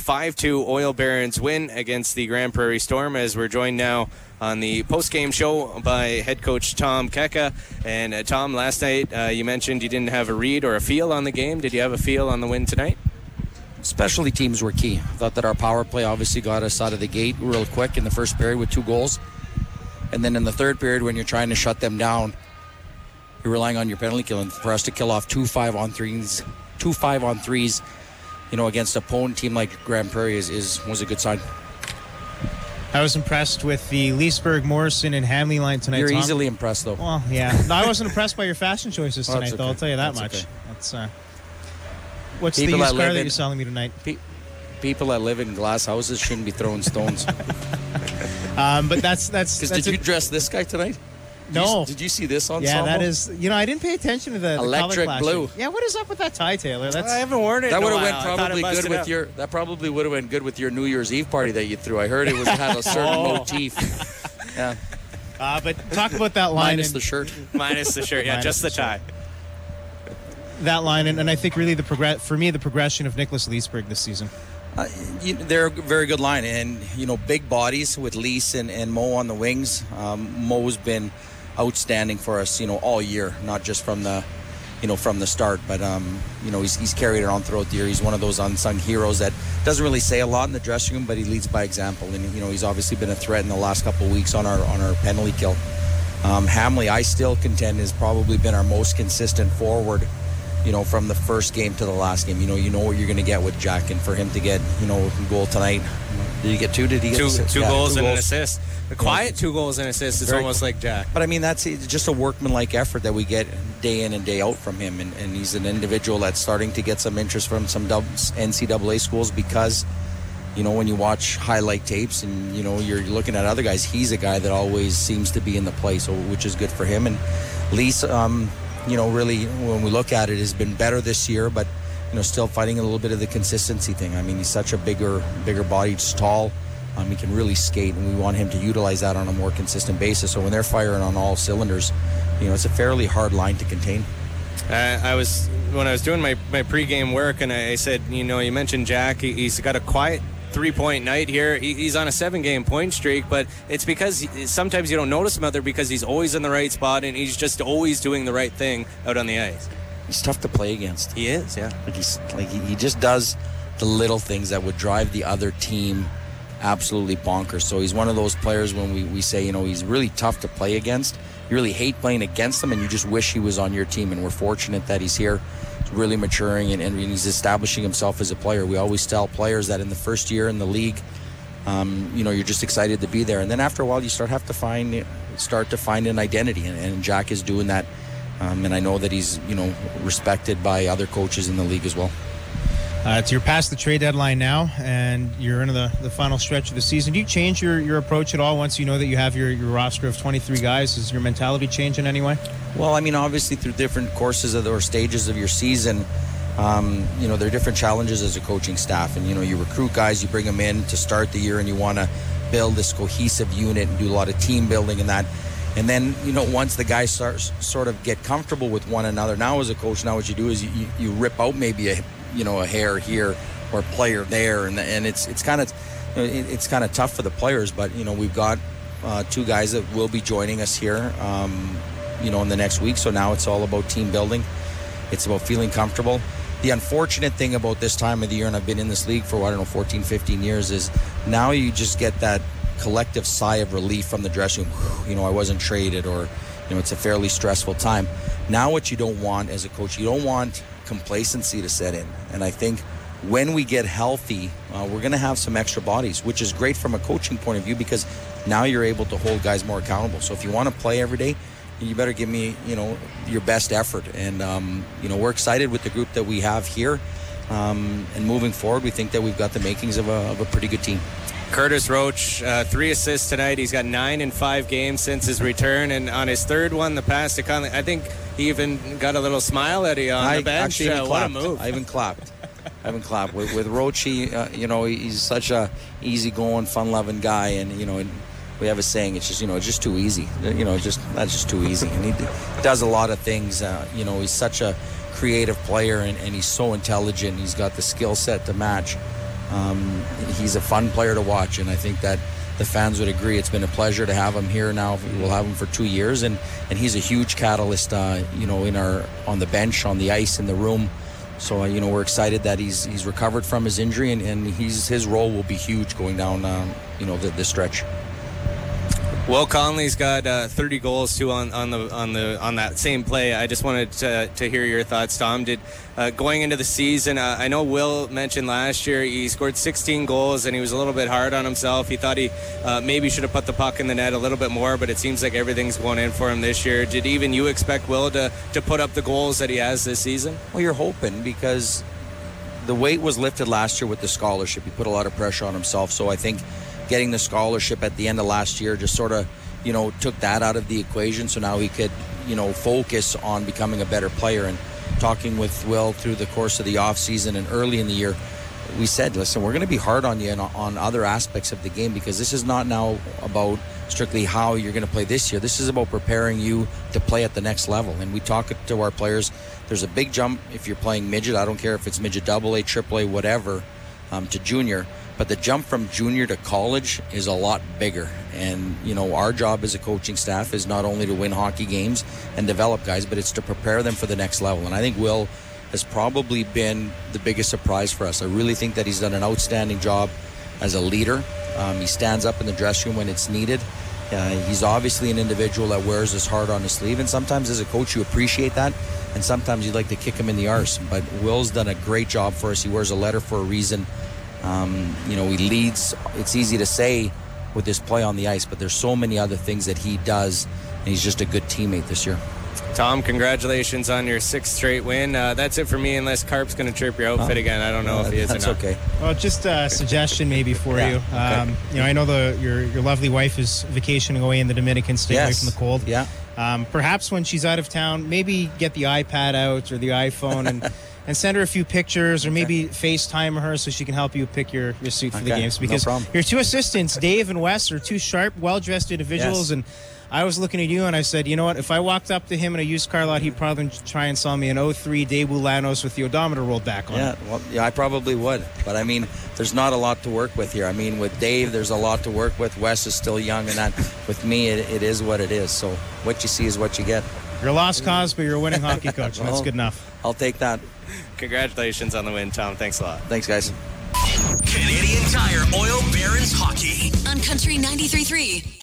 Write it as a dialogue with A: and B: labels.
A: 5-2 Oil Barons win against the Grand Prairie Storm, as we're joined now on the post-game show by head coach Tom Keka. And Tom, last night you mentioned you didn't have a read or a feel on the game. Did you have a feel on the win tonight?
B: Specialty teams were key. I thought that our power play obviously got us out of the gate real quick in the first period with 2 goals. And then in the third period, when you're trying to shut them down, you're relying on your penalty kill. And for us to kill off 2 5-on-3s, against a opponent team like Grand Prairie was a good sign.
C: I was impressed with the Leesburg, Morrison, and Hamley line tonight.
B: You're
C: Tom.
B: easily impressed, though.
C: Well, yeah. No, I wasn't impressed by your fashion choices tonight, though. I'll tell you that much.
B: Okay.
C: That's what's the used car that you're selling me tonight?
B: People that live in glass houses shouldn't be throwing stones.
C: But that's.
B: Because did you dress this guy tonight?
C: No.
B: Did you see this ensemble?
C: Yeah, that is. I didn't pay attention to the
B: electric
C: color
B: blue.
C: Yeah, what is up with that tie, Taylor?
A: I haven't worn it.
B: That
A: would
B: have went probably good with your. That probably would have been good with your New Year's Eve party that you threw. I heard it had a certain motif. Yeah.
C: But talk about that line.
B: Minus the shirt.
A: Minus the shirt. Yeah, just the tie.
C: That line, and I think really the progression of Nicholas Leesburg this season.
B: They're a very good line, and big bodies with Lees and Mo on the wings. Mo's been outstanding for us, all year, not just from the start, but he's carried it on throughout the year. He's one of those unsung heroes that doesn't really say a lot in the dressing room, but he leads by example, and he's obviously been a threat in the last couple of weeks on our penalty kill. Hamley, I still contend, has probably been our most consistent forward, from the first game to the last game. You know what you're going to get with Jack, and for him to get a goal tonight. Did he get 2? Did he get
A: two goals and an assist? A quiet 2 goals and assists is almost like Jack.
B: But I mean, that's just a workmanlike effort that we get day in and day out from him, and he's an individual that's starting to get some interest from some NCAA schools because when you watch highlight tapes and you're looking at other guys, he's a guy that always seems to be in the play, so which is good for him. And Lee's really, when we look at it, has been better this year, but still fighting a little bit of the consistency thing. I mean, he's such a bigger body, just tall. He can really skate, and we want him to utilize that on a more consistent basis. So when they're firing on all cylinders, it's a fairly hard line to contain.
A: When I was doing my pregame work, and I said, you mentioned Jack. He's got a quiet 3-point night here. He's on a 7-game point streak, but it's because sometimes you don't notice him out there because he's always in the right spot, and he's just always doing the right thing out on the ice.
B: He's tough to play against.
A: He is, yeah.
B: He just does the little things that would drive the other team absolutely bonkers. So he's one of those players when we say, he's really tough to play against. You really hate playing against him, and you just wish he was on your team. And we're fortunate that he's here. He's really maturing, and he's establishing himself as a player. We always tell players that in the first year in the league, you're just excited to be there. And then after a while, you start to find an identity, and Jack is doing that. And I know that he's, respected by other coaches in the league as well.
C: You're past the trade deadline now, and you're into the final stretch of the season. Do you change your approach at all once you know that you have your roster of 23 guys? Does your mentality change in any way?
B: Well, I mean, obviously through different courses or stages of your season, there are different challenges as a coaching staff. And, you recruit guys, you bring them in to start the year, and you want to build this cohesive unit and do a lot of team building and that. And then, once the guys sort of get comfortable with one another, now as a coach, now what you do is you rip out maybe a hair here or a player there, and it's kind of tough for the players. But we've got 2 guys that will be joining us here, in the next week. So now it's all about team building. It's about feeling comfortable. The unfortunate thing about this time of the year, and I've been in this league for 14, 15 years, is now you just get that collective sigh of relief from the dressing room. I wasn't traded, or it's a fairly stressful time. Now what you don't want as a coach, you don't want complacency to set in. And I think when we get healthy, we're going to have some extra bodies, which is great from a coaching point of view because now you're able to hold guys more accountable. So if you want to play every day, you better give me, your best effort. And, we're excited with the group that we have here. And moving forward, we think that we've got the makings of a pretty good team.
A: Curtis Roach, 3 assists tonight. He's got 9 in 5 games since his return, and on his third one, the pass to Conley, I think he even got a little smile at you on the bench. What a move!
B: I even clapped. With Roach, he's such a easygoing, fun-loving guy, and we have a saying, it's just too easy. That's just too easy, and he does a lot of things. He's such a creative player, and he's so intelligent. He's got the skill set to match. He's a fun player to watch, and I think that the fans would agree. It's been a pleasure to have him here now. We'll have him for 2 years, and he's a huge catalyst, on the bench, on the ice, in the room. So, we're excited that he's recovered from his injury, and his role will be huge going down, the stretch.
A: Will Conley's got 30 goals too on that same play. I just wanted to hear your thoughts, Tom. Going into the season, I know Will mentioned last year he scored 16 goals and he was a little bit hard on himself. He thought he maybe should have put the puck in the net a little bit more, but it seems like everything's going in for him this year. Did even you expect Will to put up the goals that he has this season?
B: Well, you're hoping, because the weight was lifted last year with the scholarship. He put a lot of pressure on himself, so I think getting the scholarship at the end of last year just sort of, took that out of the equation. So now he could, focus on becoming a better player. And talking with Will through the course of the off season and early in the year, we said, listen, we're going to be hard on you on other aspects of the game, because this is not now about strictly how you're going to play this year. This is about preparing you to play at the next level. And we talk to our players, there's a big jump if you're playing midget. I don't care if it's midget AA, AAA, whatever, to junior. But the jump from junior to college is a lot bigger. And, our job as a coaching staff is not only to win hockey games and develop guys, but it's to prepare them for the next level. And I think Will has probably been the biggest surprise for us. I really think that he's done an outstanding job as a leader. He stands up in the dressing room when it's needed. He's obviously an individual that wears his heart on his sleeve. And sometimes as a coach, you appreciate that. And sometimes you'd like to kick him in the arse. But Will's done a great job for us. He wears a letter for a reason. He leads. It's easy to say with his play on the ice, but there's so many other things that he does, and he's just a good teammate this year.
A: Tom, congratulations on your 6th straight win. That's it for me, unless Carp's going to trip your outfit again. I don't know if he is or not.
B: That's okay.
C: Well, just a suggestion maybe for you.
B: Okay.
C: I know your lovely wife is vacationing away in the Dominican, staying away from the cold.
B: Yeah.
C: Perhaps when she's out of town, maybe get the iPad out or the iPhone and send her a few pictures, or maybe FaceTime her so she can help you pick your suit for the games. Because your 2 assistants, Dave and Wes, are 2 sharp, well-dressed individuals. Yes. And I was looking at you and I said, you know what, if I walked up to him in a used car lot, he'd probably try and sell me an 03 Daewoo Lanos with the odometer rolled back on it.
B: Yeah, I probably would. But, there's not a lot to work with here. With Dave, there's a lot to work with. Wes is still young, and that with me, it is what it is. So what you see is what you get.
C: You're a lost cause, but you're a winning hockey coach, and that's good enough.
B: I'll take that.
A: Congratulations on the win, Tom. Thanks a lot.
B: Thanks, guys.
D: Canadian Tire Oil Barons Hockey on Country 93.3.